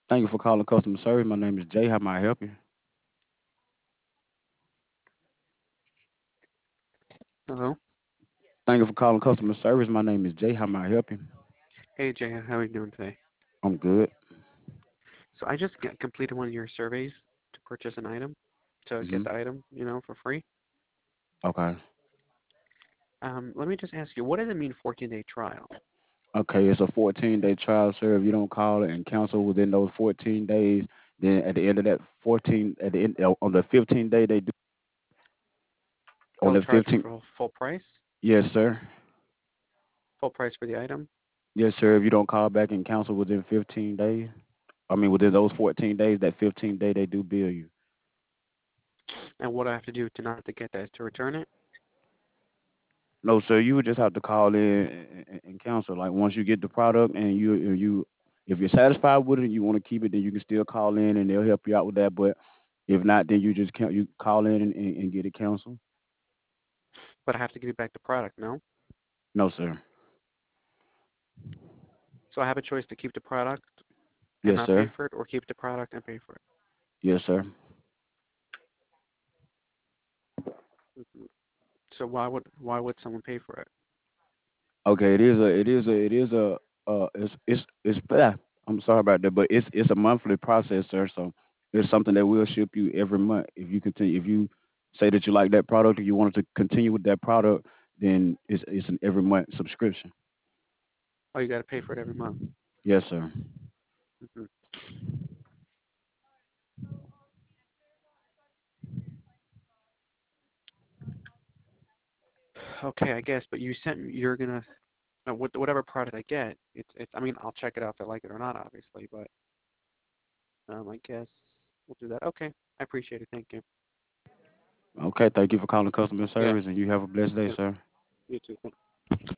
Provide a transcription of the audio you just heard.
Thank you for calling customer service. My name is Jay. How may I help you? Hello. Thank you for calling customer service. My name is Jay. How may I help you? Hey Jay, how are you doing today? I'm good. So I just completed one of your surveys to purchase an item, to get Hmm. the item, for free. Okay. Let me just ask you, what does it mean 14-day trial? Okay, it's a 14-day trial, sir. If you don't call it and cancel within those 14 days, then at the end of that 14, at the end on the 15th day, they do on They'll the charge you 15th. for full price, Yes, sir. full price for the item. Yes, sir. If you don't call back and cancel within 15 days, I mean within those 14 days, that 15th day they do bill you. And what I have to do to not to get that is to return it. No, sir. You would just have to call in and cancel. Like once you get the product and if you're satisfied with it and you want to keep it, then you can still call in and they'll help you out with that. But if not, then you just can you call in and get it canceled. But I have to give you back the product, no? No, sir. So I have a choice to keep the product and Yes, not pay sir. for it, or keep the product and pay for it. Yes, sir. Mhm. So why would someone pay for it? Okay, it's I'm sorry about that, but it's a monthly process, sir. So it's something that we'll ship you every month. If you say that you like that product and you want to continue with that product, then it's an every month subscription. Oh, you got to pay for it every month. Yes, sir. Hmm. Okay, I guess. But you're gonna whatever product I get. It's. I mean, I'll check it out if I like it or not, obviously. But I guess we'll do that. Okay, I appreciate it. Thank you. Okay, thank you for calling customer Yeah. service, and you have a blessed day, Yeah. sir. You too. Thank